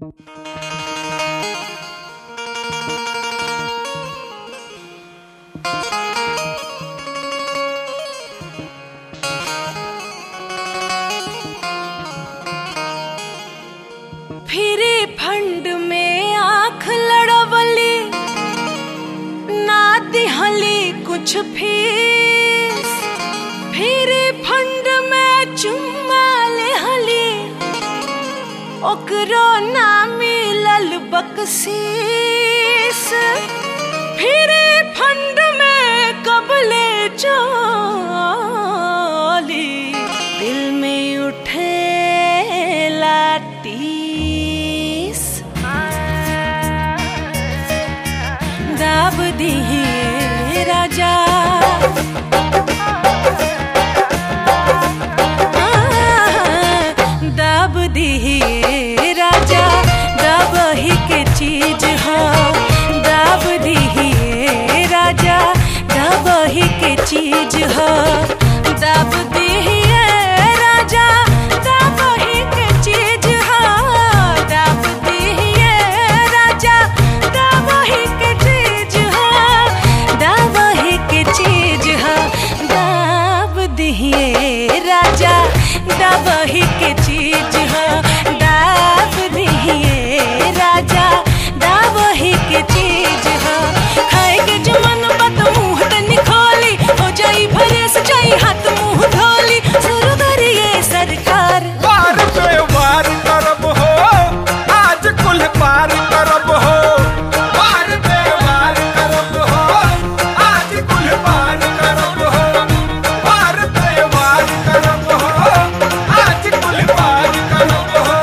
फिरे फंड में आँख लड़वली ना दिहली कुछ फीस, फिरे फंड में चुम्मा लेहली ओकरो ना मिलल बकसीस, फिरे फंड में कबले चली दिल में उठे टीस, दाब दिए राजा दाब दिए राजा, दाब ही के चीज हो, दाब दिए राजा, दाब ही के चीज हो, दाब दिए राजा, दाब ही के चीज हो, दाब दिए राजा, दाब ही के चीज हो, दाब ही के चीज हो, दाब दिए राजा, दाब ही के चीज हो, दाब दिए राजा, दाब ही के चीज हो, खाए के जो मन बत मुँह तनी खोली, हो जाई भरे सजाई हाथ मुँह धोली, शुरू करिए सरकार। वार पे वार करब हो, आज कुल पार करब हो, वार पे वार करब हो, आज कुल पार करब हो, वार पे वार करब हो, आज कुल पार करब हो।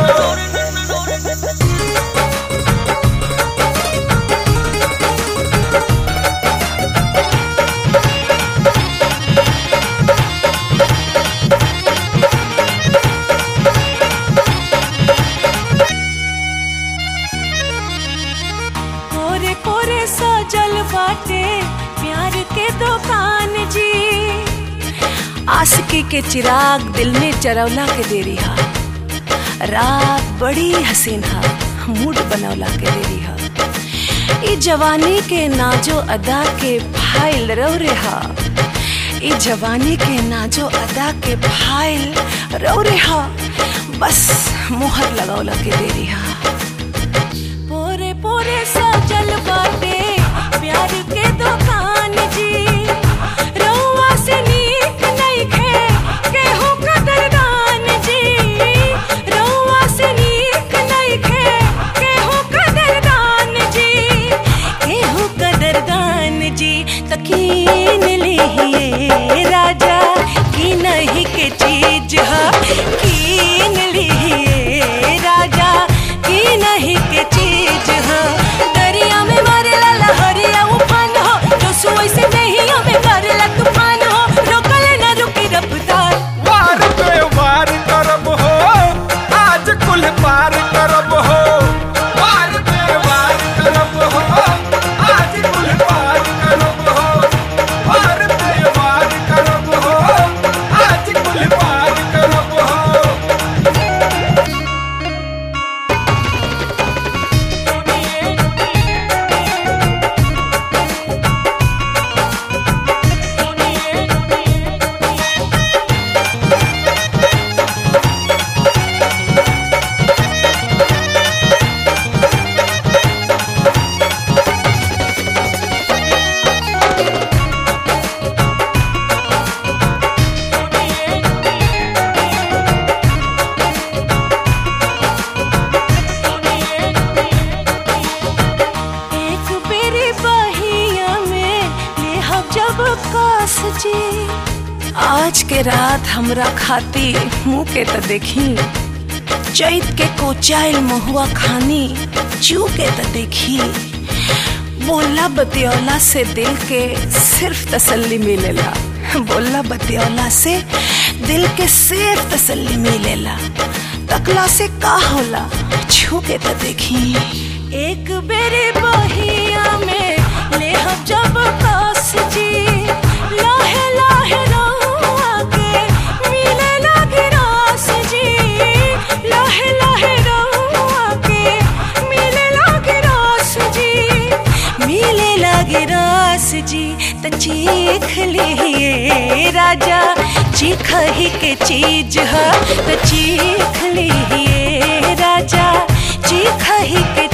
कोरे कोरे सजल बाटे प्यार के दुकान जी, आशिकी के चिराग दिल में चरौला के देरी हा, रात बड़ी हसीन हा, मूड बनौला के देरी हा, ई जवानी के नाजो अदा के फाइल रो रे हा, ई जवानी के नाजो अदा के फाइल रो रे हा, बस मोहर लगौला के देरी हा। पोरे पोरे सजल बाटे प्यार के दुकान जी, रउआ से नीक नइखे केहू कदरदान जी, रउआ से नीक नइखे केहू कदरदान जी, केहू कदरदान जी, त कीन लिहिए राजा, की नहीं के चीज ह, कीन लिहिए राजा, की नहीं के चीज हो, दरिया में मारेला लहरिया उफान हो, जो सुई से नहीं हमें करेला तूफान हो, रोकले ना रुकी रफ्तार। वार पे वार करब हो, आज कुल पार करब हो, वार पे वार करब हो, आज कुल पार करब हो, वार पे वार करब हो, आज कुल पार करब हो। एक बेरी बहिया में लेहब जब कास जी, आज के रात हमरा खाती मुँह के त देखी, चैत के कोचाइल महुआ खानी चू के त देखी, बोला बतियौला से दिल के सिर्फ तसल्ली मिलेला, बोला बतियौला से दिल के सिर्फ तसल्ली मिलेला, तकला से का होला छू के त देखी, एक बेरी बहिया में लेहब जब कास जी, लाहे लाहे रहुआ के मिले लागे रास जी, लाहे लाहे रहुआ के जी त चीख लिए राजा, चीख ही के चीज है त चीख लिए राजा, चीख ही के